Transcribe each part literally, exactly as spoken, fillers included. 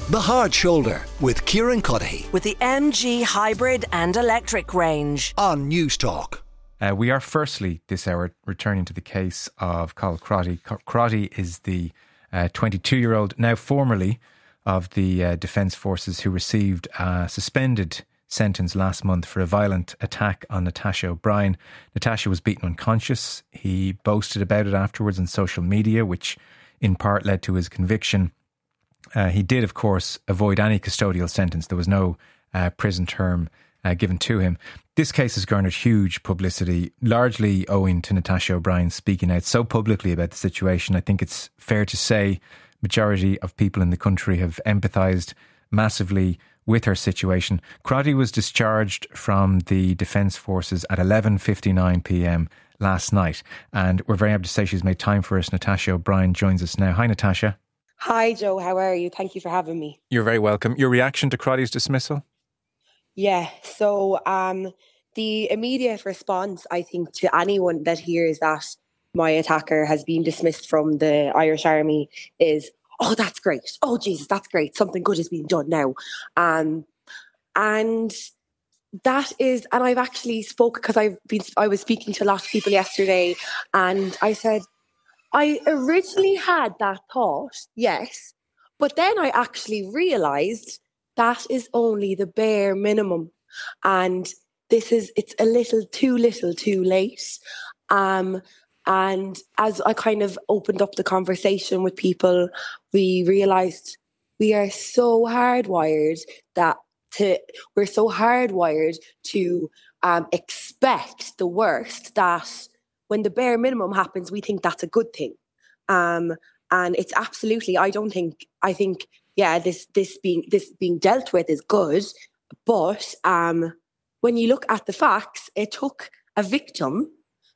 The Hard Shoulder with Kieran Cuddihy. With the M G hybrid and electric range. On News Talk. Uh, we are firstly this hour returning to the case of Cathal Crotty. Crotty is the uh, twenty-two-year-old, now formerly of the uh, Defence Forces, who received a suspended sentence last month for a violent attack on Natasha O'Brien. Natasha was beaten unconscious. He boasted about it afterwards on social media, which in part led to his conviction. Uh, he did, of course, avoid any custodial sentence. There was no uh, prison term uh, given to him. This case has garnered huge publicity, largely owing to Natasha O'Brien speaking out so publicly about the situation. I think it's fair to say majority of people in the country have empathised massively with her situation. Crotty was discharged from the Defence Forces at eleven fifty-nine p.m. last night, and we're very happy to say she's made time for us. Natasha O'Brien joins us now. Hi, Natasha. Hi, Joe. How are you? Thank you for having me. You're very welcome. Your reaction to Crotty's dismissal? Yeah, so um, the immediate response, I think, to anyone that hears that my attacker has been dismissed from the Irish Army is, oh, that's great. Oh, Jesus, that's great. Something good is being done now. Um, and that is, and I've actually spoke because I've been, I was speaking to a lot of people yesterday, and I said, I originally had that thought, yes, but then I actually realised that is only the bare minimum. And this is, it's a little too little too late. Um, and as I kind of opened up the conversation with people, we realised we are so hardwired that to, we're so hardwired to um, expect the worst, that when the bare minimum happens, we think that's a good thing. Um, and it's absolutely, I don't think, I think, yeah, this this being this being dealt with is good. But um, when you look at the facts, it took a victim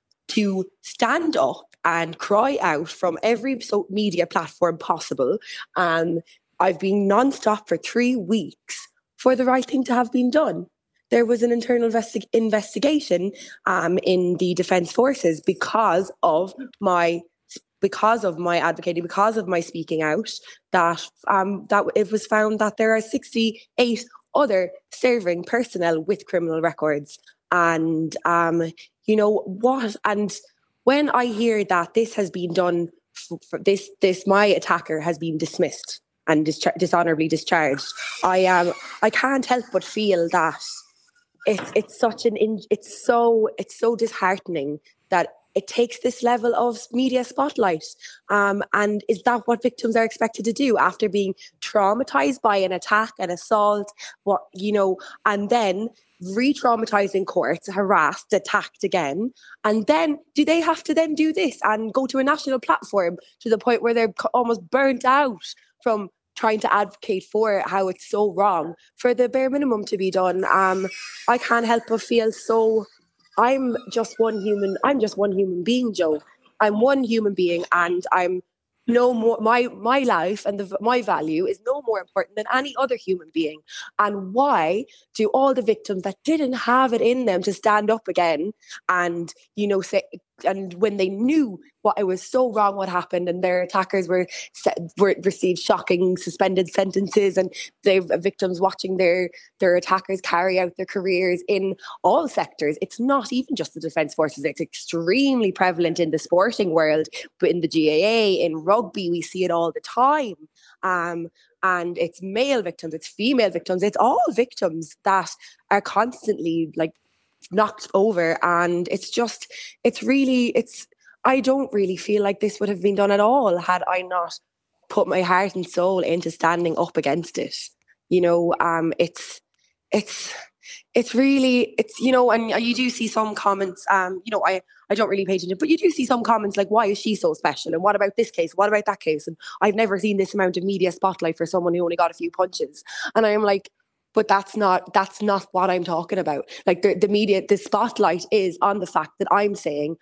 to stand up and cry out from every so media platform possible. Um, I've been non-stop for three weeks for the right thing to have been done. There was an internal investi- investigation um, in the Defence Forces because of my because of my advocating, because of my speaking out, that um, that it was found that there are sixty-eight other serving personnel with criminal records. And um, you know what? And when I hear that this has been done, for, for this this my attacker has been dismissed and dis- dishonourably discharged, I um I can't help but feel that it's it's such an in, it's so it's so disheartening that it takes this level of media spotlight. Um, and is that what victims are expected to do after being traumatized by an attack, an assault, what, you know, and then re-traumatized in court, harassed, attacked again? And then do they have to then do this and go to a national platform to the point where they're almost burnt out from trying to advocate for how it's so wrong for the bare minimum to be done? Um, I can't help but feel so... I'm just one human. I'm just one human being, Joe. I'm one human being, and I'm no more. My my life and the, my value is no more important than any other human being. And why do all the victims that didn't have it in them to stand up again and, you know, say, and when they knew what it was so wrong what happened, and their attackers were were received shocking suspended sentences, and they victims watching their their attackers carry out their careers in all sectors. It's not even just the Defence Forces, it's extremely prevalent in the sporting world, but in the G A A, in rugby, we see it all the time. Um, and it's male victims, it's female victims, it's all victims that are constantly like knocked over. And it's just, it's really, it's, I don't really feel like this would have been done at all had I not put my heart and soul into standing up against it. You know, um, it's, it's, it's really, it's, you know, and you do see some comments, um, you know, I, I don't really pay attention, but you do see some comments like, why is she so special? And what about this case? What about that case? And I've never seen this amount of media spotlight for someone who only got a few punches. And I'm like, but that's not, that's not what I'm talking about. Like the, the media, the spotlight is on the fact that I'm saying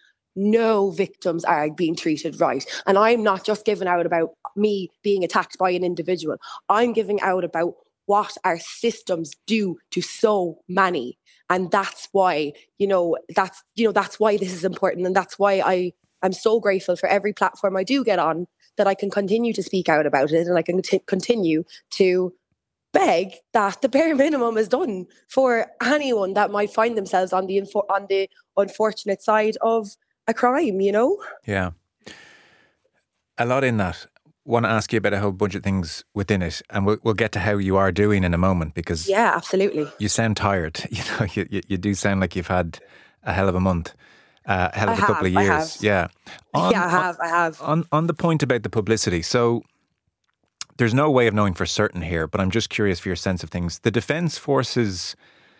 no victims are being treated right. And I'm not just giving out about me being attacked by an individual. I'm giving out about what our systems do to so many. And that's why, you know, that's, you know, that's why this is important. And that's why I, I'm so grateful for every platform I do get on, that I can continue to speak out about it, and I can t- continue to beg that the bare minimum is done for anyone that might find themselves on the infor- on the unfortunate side of a crime, you know? Yeah. A lot in that. Want to ask you about a whole bunch of things within it, and we'll, we'll get to how you are doing in a moment, because yeah, absolutely, you sound tired. You know, you, you, you do sound like you've had a hell of a month, uh, a hell of I a have, couple of I years. have. Yeah, on, yeah, I have, I have. On on the point about the publicity, so there's no way of knowing for certain here, but I'm just curious for your sense of things. The Defence Forces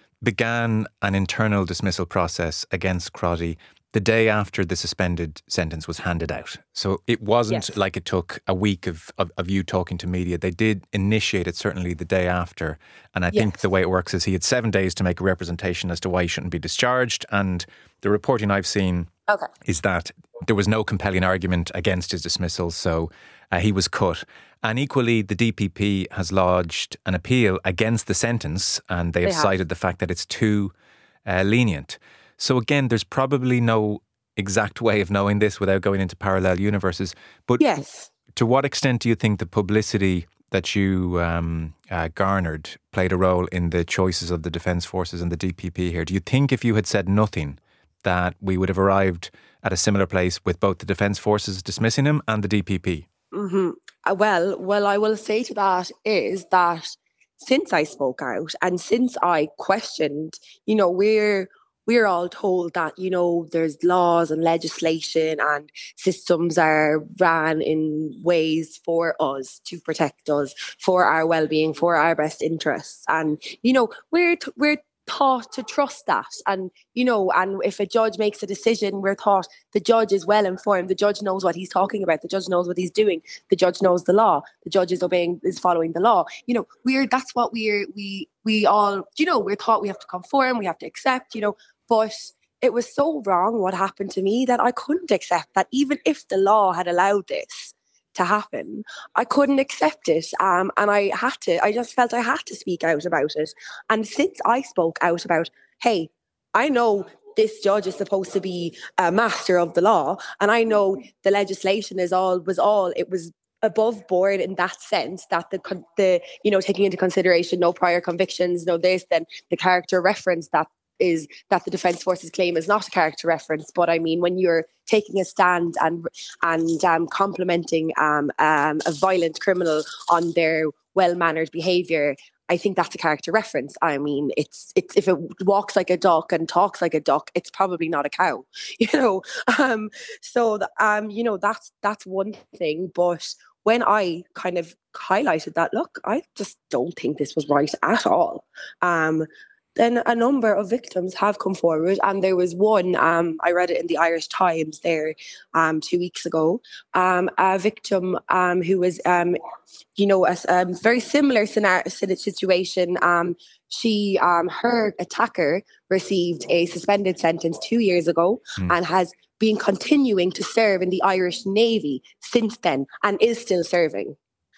began an internal dismissal process against Crotty the day after the suspended sentence was handed out. So it wasn't yes. like it took a week of, of, of you talking to media. They did initiate it certainly the day after. And I yes. think the way it works is he had seven days to make a representation as to why he shouldn't be discharged. And the reporting I've seen okay. is that there was no compelling argument against his dismissal. So uh, he was cut. And equally, the D P P has lodged an appeal against the sentence, and they have, they have. cited the fact that it's too uh, lenient. So again, there's probably no exact way of knowing this without going into parallel universes. But yes. to what extent do you think the publicity that you um, uh, garnered played a role in the choices of the Defence Forces and the D P P here? Do you think if you had said nothing, that we would have arrived at a similar place with both the Defence Forces dismissing him and the D P P? Mm-hmm. Uh, well, well, I will say to that is that since I spoke out and since I questioned, you know, we're we're all told that, you know, there's laws and legislation and systems are ran in ways for us to protect us, for our well-being, for our best interests. And, you know, we're t- we're taught to trust that. And, you know, and if a judge makes a decision, we're taught the judge is well informed. The judge knows what he's talking about. The judge knows what he's doing. The judge knows the law. The judge is obeying, is following the law. You know, we're, that's what we're, we, we all, you know, we're taught we have to conform, we have to accept, you know, but it was so wrong what happened to me that I couldn't accept that. Even if the law had allowed this to happen, I couldn't accept it. Um, and I had to, I just felt I had to speak out about it. And since I spoke out about, hey, I know this judge is supposed to be a master of the law, and I know the legislation is all, was all, it was above board in that sense, that the, the you know, taking into consideration no prior convictions, no this, then the character reference that is that the Defence Forces claim is not a character reference. But I mean, when you're taking a stand and and um, complimenting um, um, a violent criminal on their well-mannered behaviour, I think that's a character reference. I mean, it's it's if it walks like a duck and talks like a duck, it's probably not a cow, you know. Um, so the, um, you know, that's that's one thing. But when I kind of highlighted that, look, I just don't think this was right at all. Um, then a number of victims have come forward, and there was one, um, I read it in the Irish Times there um, two weeks ago, um, a victim um, who was, um, you know, a, a very similar scenario, situation. Um, she, um, her attacker received a suspended sentence two years ago mm. and has been continuing to serve in the Irish Navy since then and is still serving.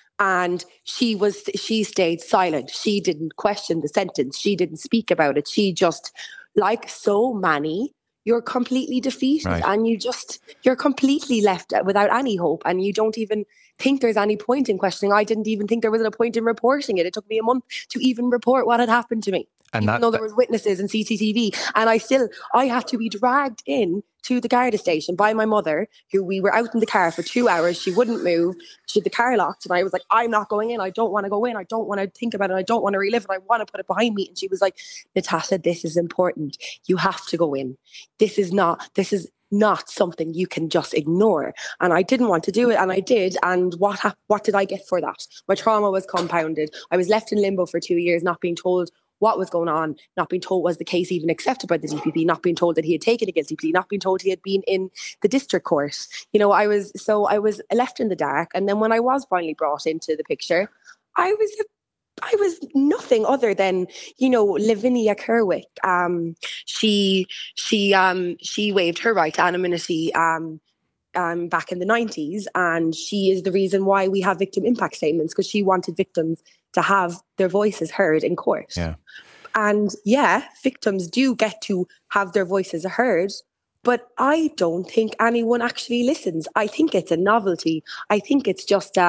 And she was, she stayed silent. She didn't question the sentence. She didn't speak about it. She just, like so many, you're completely defeated right. and you just, you're completely left without any hope. And you don't even think there's any point in questioning. I didn't even think there was a point in reporting it. It took me a month to even report what had happened to me. And even that, though there was witnesses and C C T V, and I still, I had to be dragged in to the Garda station by my mother, who we were out in the car for two hours. She wouldn't move. She had the car locked, and I was like, I'm not going in. I don't want to go in. I don't want to think about it. I don't want to relive it. I want to put it behind me. And she was like, Natasha, this is important. You have to go in. This is not, this is not something you can just ignore. And I didn't want to do it, and I did. And what hap- what did I get for that? My trauma was compounded. I was left in limbo for two years, not being told what was going on, not being told was the case even accepted by the D P P, not being told that he had taken a guilty plea, not being told he had been in the district court. You know, I was, so I was left in the dark. And then when I was finally brought into the picture, I was a I was nothing other than, you know, Lavinia Kerwick. Um, she she um she waived her right to anonymity um um back in the nineties, and she is the reason why we have victim impact statements, because she wanted victims to have their voices heard in court. Yeah. And yeah, victims do get to have their voices heard, but I don't think anyone actually listens. I think it's a novelty. I think it's just a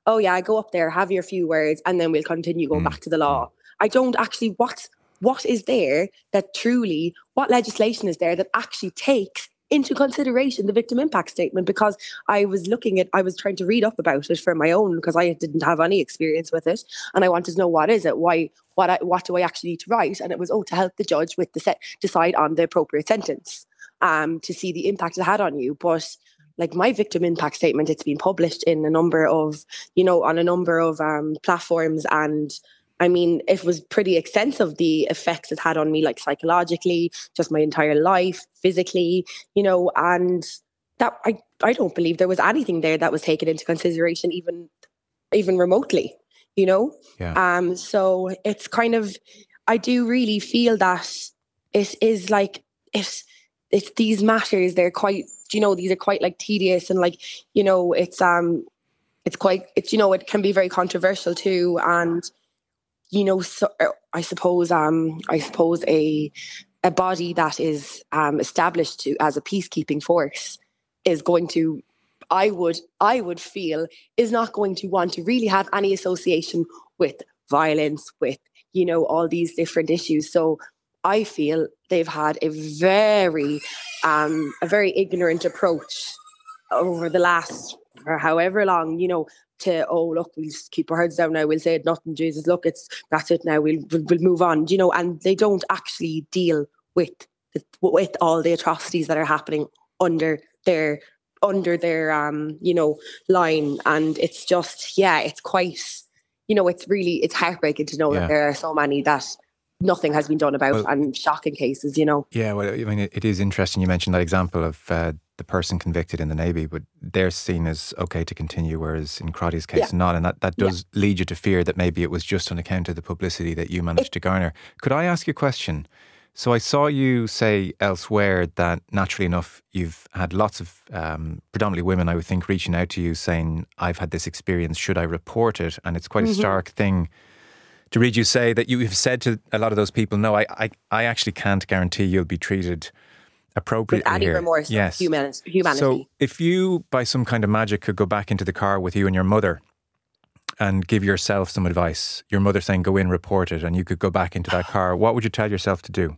oh yeah, go up there, have your few words, and then we'll continue going Mm. back to the law. I don't actually, what's, what is there that truly, what legislation is there that actually takes into consideration the victim impact statement? Because I was looking at, I was trying to read up about it for my own, because I didn't have any experience with it, and I wanted to know, what is it? Why, what, I, what do I actually need to write? And it was, oh, to help the judge with the set, decide on the appropriate sentence, um, to see the impact it had on you. But like my victim impact statement, it's been published in a number of, you know, on a number of um, platforms, and I mean, it was pretty extensive, the effects it had on me, like psychologically, just my entire life, physically, you know, and that I, I don't believe there was anything there that was taken into consideration, even even remotely, you know? Yeah. Um. So it's kind of, I do really feel that it is like, it's, it's these matters, they're quite, you know, these are quite like tedious, and like, you know, it's, um, it's quite, it's, you know, it can be very controversial too. And, you know, so I suppose, um, I suppose a a body that is um, established to as a peacekeeping force is going to, I would, I would feel, is not going to want to really have any association with violence, with, you know, all these different issues. So I feel they've had a very, um, a very ignorant approach over the last, for however long, you know, to, oh, look, we'll just keep our heads down now, we'll say it, nothing, Jesus, look, it's, that's it now, we'll, we'll, we'll move on, you know, and they don't actually deal with the, with all the atrocities that are happening under their, under their, um, you know, line. And it's just, yeah, it's quite, you know, it's really, it's heartbreaking to know Yeah. that there are so many that nothing has been done about, Well, and shocking cases, you know. Yeah, well, I mean, it, it is interesting. You mentioned that example of uh, the person convicted in the Navy, but they're seen as okay to continue, whereas in Crotty's case, Yeah. not. And that, that does yeah. lead you to fear that maybe it was just on account of the publicity that you managed it, to garner. Could I ask you a question? So I saw you say elsewhere that naturally enough, you've had lots of, um, predominantly women, I would think, reaching out to you saying, I've had this experience, should I report it? And it's quite mm-hmm. a stark thing to read you say that you have said to a lot of those people, no, I, I, I actually can't guarantee you'll be treated appropriately with any here. remorse yes. of human, humanity. So if you, by some kind of magic, could go back into the car with you and your mother and give yourself some advice, your mother saying, go in, report it, and you could go back into that car, what would you tell yourself to do?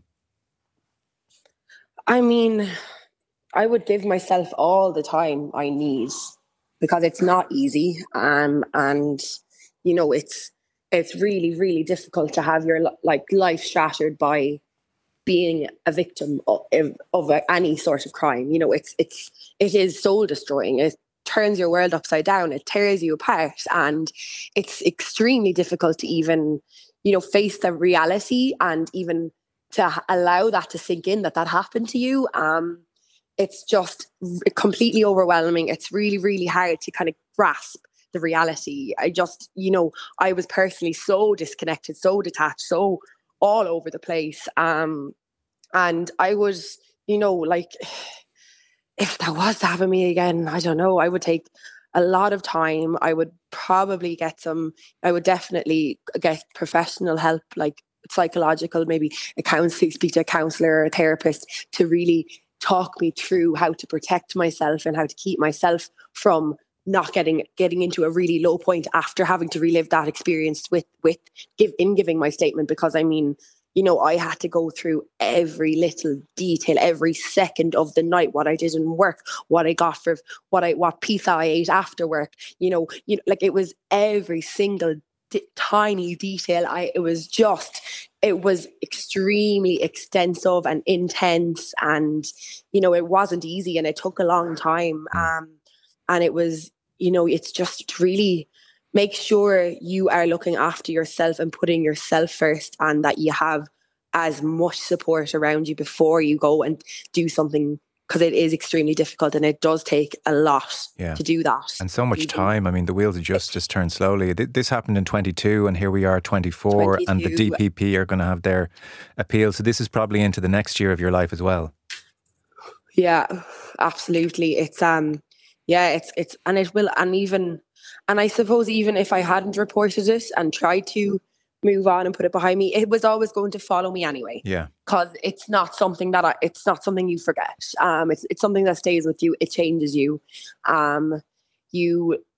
I mean, I would give myself all the time I need, because it's not easy. Um, and, you know, it's, it's really, really difficult to have your like life shattered by being a victim of, of any sort of crime. You know, it's, it's, it is soul destroying. It turns your world upside down. It tears you apart. And it's extremely difficult to even, you know, face the reality and even to allow that to sink in, that that happened to you. Um, it's just completely overwhelming. It's really, really hard to kind of grasp the reality. I just, you know, I was personally so disconnected, so detached, so all over the place. Um, and I was, you know, like, if that was to happen to me again, I don't know, I would take a lot of time. I would probably get some, I would definitely get professional help, like psychological, maybe a counselor, speak to a counsellor or a therapist to really talk me through how to protect myself and how to keep myself from not getting getting into a really low point after having to relive that experience with with give in giving my statement. Because I mean, you know, I had to go through every little detail, every second of the night, what I did in work, what I got for what I what pizza I ate after work. You know, you know, like it was every single d- tiny detail. I it was just it was extremely extensive and intense, and you know, it wasn't easy, and it took a long time. Um, and it was, you know, it's just really make sure you are looking after yourself and putting yourself first, and that you have as much support around you before you go and do something, because it is extremely difficult and it does take a lot yeah. to do that. And so much time. I mean, the wheels of justice turn slowly. This happened in twenty-two and here we are twenty-four twenty-two. And the D P P are going to have their appeal. So this is probably into the next year of your life as well. Yeah, absolutely. It's, um, yeah, it's, it's, and it will, and even, and I suppose even if I hadn't reported it and tried to move on and put it behind me, it was always going to follow me anyway. Yeah. Because it's not something that I, it's not something you forget. Um, it's it's something that stays with you. It changes you. Um, you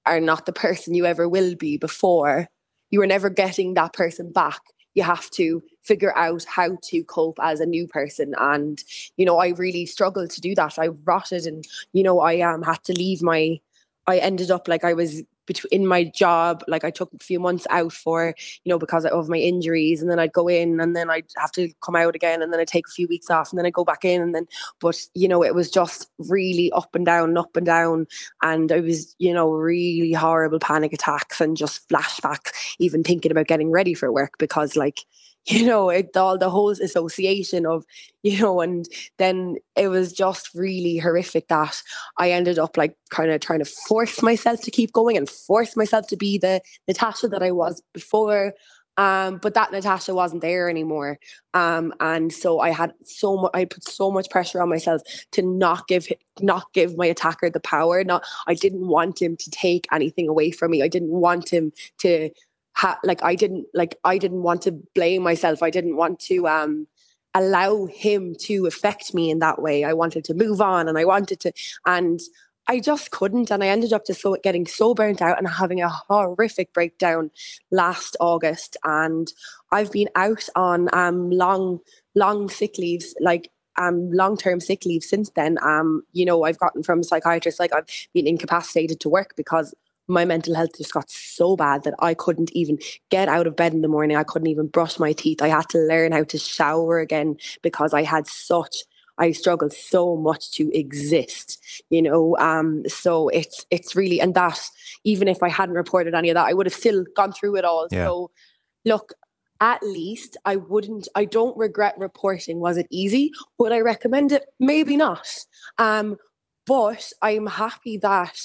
are not the person you ever will be before, you are never getting that person back. You have to figure out how to cope as a new person. And, you know, I really struggled to do that. I rotted and, you know, I um, had to leave my, I ended up like I was in my job, like I took a few months out for, you know, because of my injuries, and then I'd go in and then I'd have to come out again, and then I'd take a few weeks off and then I'd go back in, and then, but, you know, it was just really up and down and up and down. And it was, you know, really horrible panic attacks and just flashbacks, even thinking about getting ready for work, because like, you know, it all the whole association of, you know, and then it was just really horrific that I ended up like kind of trying to force myself to keep going and force myself to be the Natasha that I was before. Um, but that Natasha wasn't there anymore. Um, and so I had so much, I put so much pressure on myself to not give, not give my attacker the power. Not, I didn't want him to take anything away from me. I didn't want him to, Ha, like I didn't like I didn't want to blame myself. I didn't want to um, allow him to affect me in that way. I wanted to move on, and I wanted to, and I just couldn't. And I ended up just so getting so burnt out and having a horrific breakdown last August. And I've been out on um, long, long sick leaves, like um, long-term sick leave since then. Um, you know, I've gotten from psychiatrists, like I've been incapacitated to work because my mental health just got so bad that I couldn't even get out of bed in the morning. I couldn't even brush my teeth. I had to learn how to shower again because I had such, I struggled so much to exist, you know. Um, so it's it's really, and that, even if I hadn't reported any of that, I would have still gone through it all. Yeah. So look, at least I wouldn't, I don't regret reporting. Was it easy? Would I recommend it? Maybe not. Um, but I'm happy that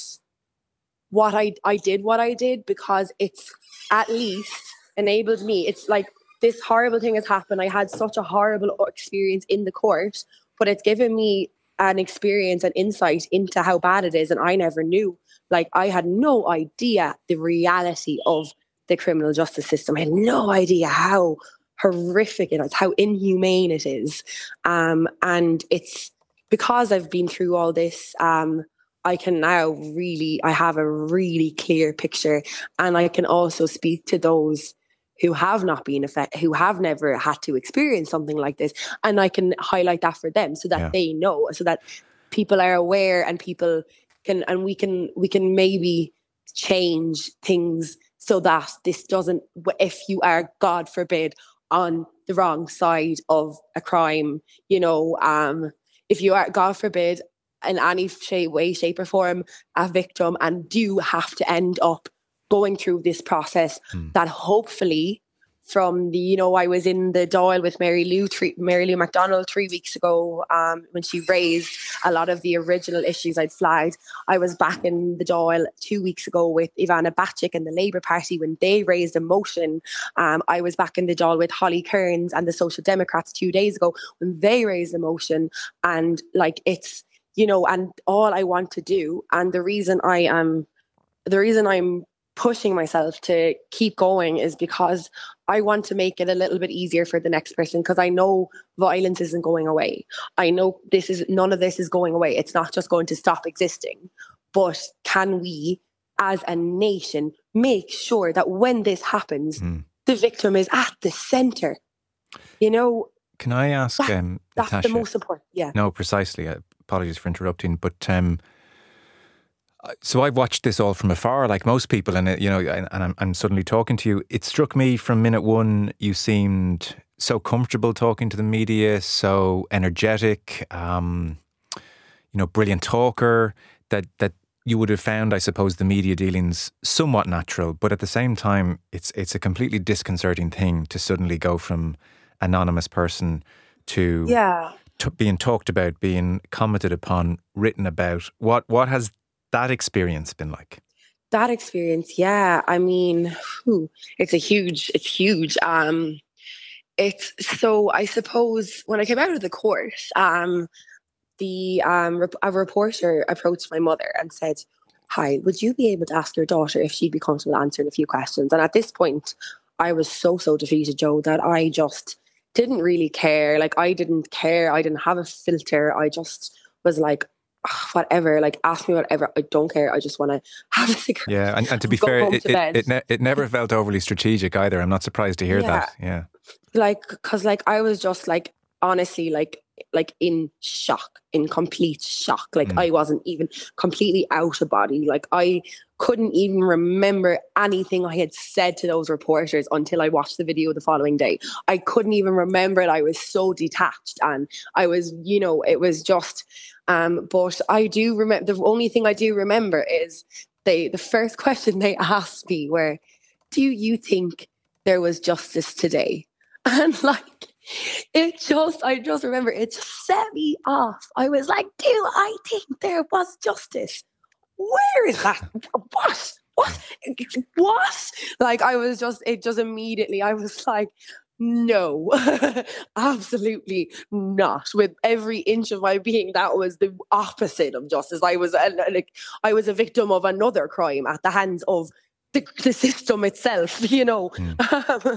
what I, I did what I did, because it's at least enabled me. It's like this horrible thing has happened. I had such a horrible experience in the court, but it's given me an experience and insight into how bad it is. And I never knew, like I had no idea the reality of the criminal justice system. I had no idea how horrific it is, how inhumane it is. Um, and it's because I've been through all this, um, I can now really, I have a really clear picture, and I can also speak to those who have not been affected, who have never had to experience something like this. And I can highlight that for them so that yeah. they know, so that people are aware, and people can, and we can, we can maybe change things so that this doesn't, if you are, God forbid, on the wrong side of a crime, you know, um, if you are, God forbid, in any shape, way, shape or form, a victim, and do have to end up going through this process, mm. that hopefully from the, you know, I was in the Dáil with Mary Lou, three, Mary Lou McDonald three weeks ago um, when she raised a lot of the original issues I'd flagged. I was back in the Dáil two weeks ago with Ivana Bacik and the Labour Party when they raised a motion. Um, I was back in the Dáil with Holly Kearns and the Social Democrats two days ago when they raised a motion. And like, it's, you know, and all I want to do, and the reason I am, the reason I'm pushing myself to keep going is because I want to make it a little bit easier for the next person, because I know violence isn't going away. I know this is, none of this is going away. It's not just going to stop existing. But can we, as a nation, make sure that when this happens, mm. the victim is at the centre? You know, can I ask, that, um, that's Natasha, the most important. Yeah. No, precisely. Uh, apologies for interrupting, but um, so I've watched this all from afar, like most people, and you know, and, and I'm, I'm suddenly talking to you. It struck me from minute one, you seemed so comfortable talking to the media, so energetic, um, you know, brilliant talker, that that you would have found, I suppose, the media dealings somewhat natural, but at the same time, it's it's a completely disconcerting thing to suddenly go from anonymous person to yeah. to being talked about, being commented upon, written about. What what has that experience been like? That experience, yeah. I mean, whew, it's a huge, it's huge. Um, it's so. I suppose when I came out of the course, um, the um, a reporter approached my mother and said, "Hi, would you be able to ask your daughter if she'd be comfortable answering a few questions?" And at this point, I was so so defeated, Joe, that I just didn't really care. Like I didn't care. I didn't have a filter. I just was like, whatever, like ask me whatever. I don't care. I just want to have a cigarette. Yeah, and, and to be Go fair, home it to it, bed. it, ne- it never felt overly strategic either. I'm not surprised to hear Yeah. that. Yeah. Like, because like I was just like, honestly, like, like in shock, in complete shock. Like Mm. I wasn't even completely out of body. Like I couldn't even remember anything I had said to those reporters until I watched the video the following day. I couldn't even remember it. I was so detached, and I was, you know, it was just, um, but I do remember, the only thing I do remember is they, the first question they asked me were, do you think there was justice today? And like, it just, I just remember it just set me off. I was like, do I think there was justice? Where is that? What? What? What? Like, I was just, it just immediately, I was like, no, absolutely not. With every inch of my being, that was the opposite of justice. I was, uh, like, I was a victim of another crime at the hands of The, the system itself, you know, mm.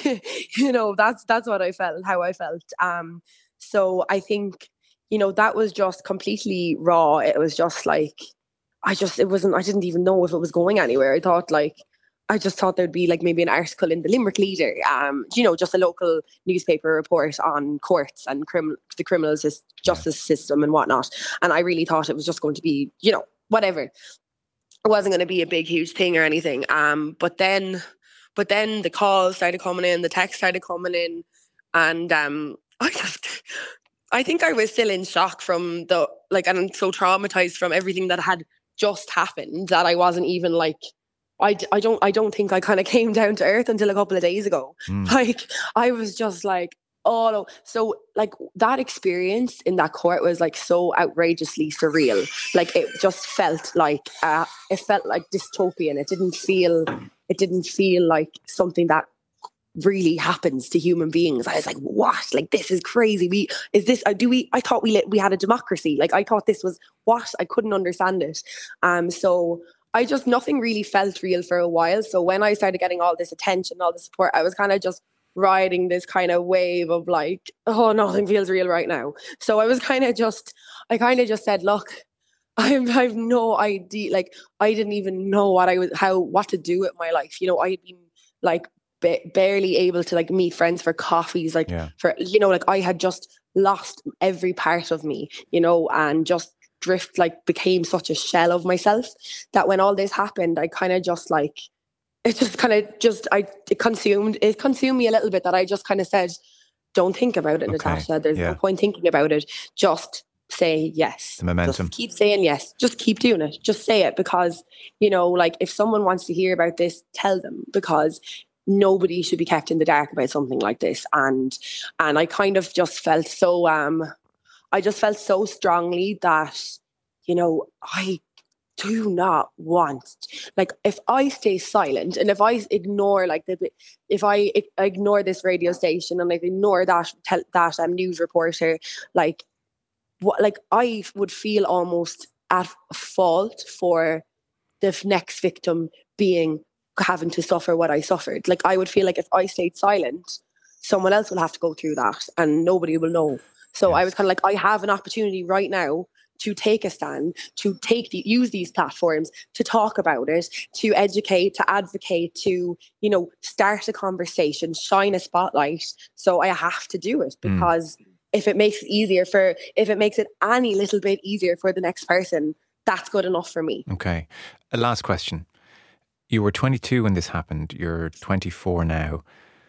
you know, that's that's what I felt, how I felt. Um, so I think, you know, that was just completely raw. It was just like, I just, it wasn't, I didn't even know if it was going anywhere. I thought like, I just thought there'd be like maybe an article in the Limerick Leader, um, you know, just a local newspaper report on courts and crim- the criminal justice yeah. system and whatnot. And I really thought it was just going to be, you know, whatever. It wasn't going to be a big, huge thing or anything. Um, but then, but then the calls started coming in, the text started coming in, and um, I just, I think I was still in shock from the, like, and so traumatized from everything that had just happened that I wasn't even like, I, I don't, I don't think I kind of came down to earth until a couple of days ago. Mm. Like, I was just like, oh no. So like that experience in that court was like so outrageously surreal. Like it just felt like uh, it felt like dystopian. It didn't feel it didn't feel like something that really happens to human beings. I was like, what? Like this is crazy. We is this uh, do we I thought we we had a democracy. Like I thought this was what? I couldn't understand it. Um so I just nothing really felt real for a while. So when I started getting all this attention, all the support, I was kind of just riding this kind of wave of like, oh, nothing feels real right now. So I was kind of just, I kind of just said, look, I have no idea. Like, I didn't even know what I was, how, what to do with my life. You know, I had been like ba- barely able to like meet friends for coffees, like yeah. for, you know, like I had just lost every part of me, you know, and just drift, like became such a shell of myself that when all this happened, I kind of just like, it just kind of just, I it consumed, it consumed me a little bit that I just kind of said, don't think about it, okay. Natasha. There's yeah. no point thinking about it. Just say yes. The momentum. Just keep saying yes. Just keep doing it. Just say it because, you know, like if someone wants to hear about this, tell them because nobody should be kept in the dark about something like this. And, and I kind of just felt so, um, I just felt so strongly that, you know, I do not want, like if I stay silent and if I ignore like the, if I ignore this radio station and like ignore that that um, news reporter, like what, like I would feel almost at fault for the next victim being having to suffer what I suffered. Like I would feel like if I stayed silent, someone else will have to go through that and nobody will know. So yes. I was kind of like, I have an opportunity right now to take a stand, to take the, use these platforms to talk about it, to educate, to advocate, to, you know, start a conversation, shine a spotlight. So I have to do it because mm. if it makes it easier for, if it makes it any little bit easier for the next person, that's good enough for me. Okay. A last question. You were twenty-two when this happened. You're twenty-four now.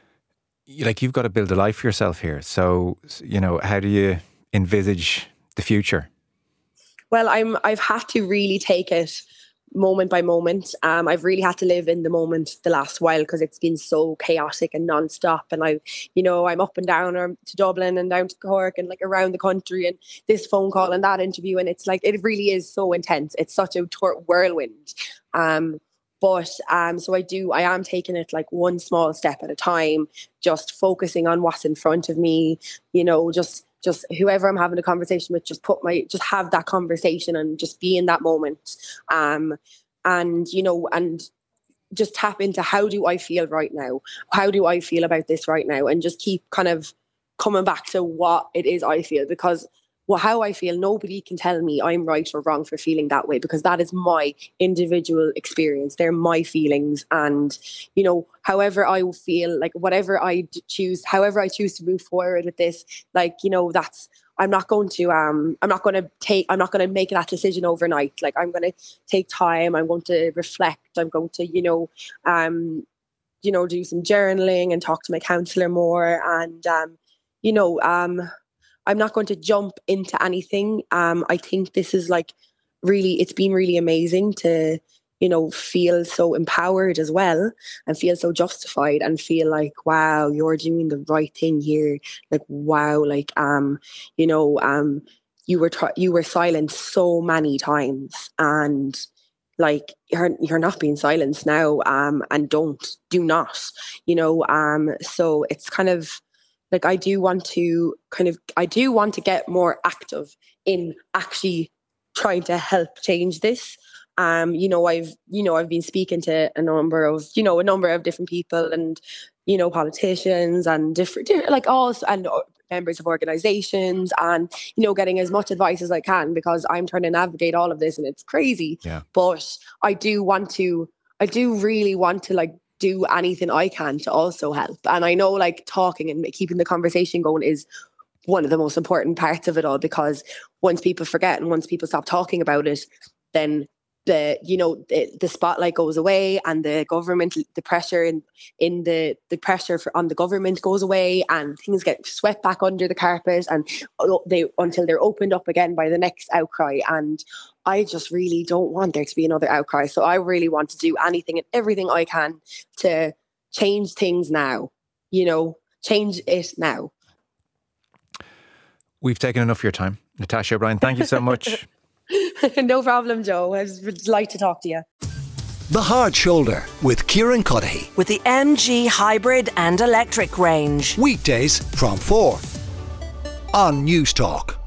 Like you've got to build a life for yourself here. So, you know, how do you envisage the future? Well, I'm, I've had to really take it moment by moment. Um, I've really had to live in the moment the last while because it's been so chaotic and nonstop. And I, you know, I'm up and down or to Dublin and down to Cork and like around the country and this phone call and that interview. And it's like, it really is so intense. It's such a tor- whirlwind. Um, but um, so I do, I am taking it like one small step at a time, just focusing on what's in front of me, you know, just just whoever I'm having a conversation with, just put my, just have that conversation and just be in that moment. Um, and, you know, and just tap into how do I feel right now? How do I feel about this right now? And just keep kind of coming back to what it is I feel, because well, how I feel, nobody can tell me I'm right or wrong for feeling that way, because that is my individual experience. They're my feelings. And, you know, however I feel, like whatever I choose, however I choose to move forward with this, like, you know, that's, I'm not going to, um, I'm not going to take, I'm not going to make that decision overnight. Like, I'm going to take time. I'm going to reflect. I'm going to, you know, um, you know, do some journaling and talk to my counsellor more. And, um, you know, um, I'm not going to jump into anything. Um, I think this is like really, it's been really amazing to, you know, feel so empowered as well, and feel so justified, and feel like, wow, you're doing the right thing here. Like, wow, like, um, you know, um, you were, tr- you were silenced so many times, and like, you're, you're not being silenced now. Um, and don't, do not, you know, um, so it's kind of, like, I do want to kind of, I do want to get more active in actually trying to help change this. Um, you know, I've, you know, I've been speaking to a number of, you know, a number of different people, and, you know, politicians and different, like all, and members of organizations, and, you know, getting as much advice as I can, because I'm trying to navigate all of this, and it's crazy. Yeah. But I do want to, I do really want to, like, do anything I can to also help. And I know, like, talking and keeping the conversation going is one of the most important parts of it all, because once people forget and once people stop talking about it, then the, you know, the, the spotlight goes away, and the government, the pressure in, in the, the pressure for, on the government goes away, and things get swept back under the carpet, and they, until they're opened up again by the next outcry. And I just really don't want there to be another outcry. So I really want to do anything and everything I can to change things now, you know, change it now. We've taken enough of your time. Natasha O'Brien, thank you so much. No problem, Joe. I would like to talk to you. The Hard Shoulder with Kieran Cuddihy. With the M G hybrid and electric range. Weekdays from four on News Talk.